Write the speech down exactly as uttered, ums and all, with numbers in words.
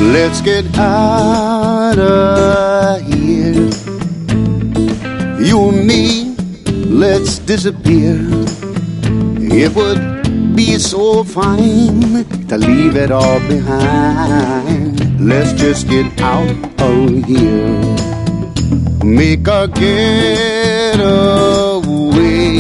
Let's get out of here. You and me, let's disappear. It would be so fine to leave it all behind. Let's just get out of here. Make a getaway.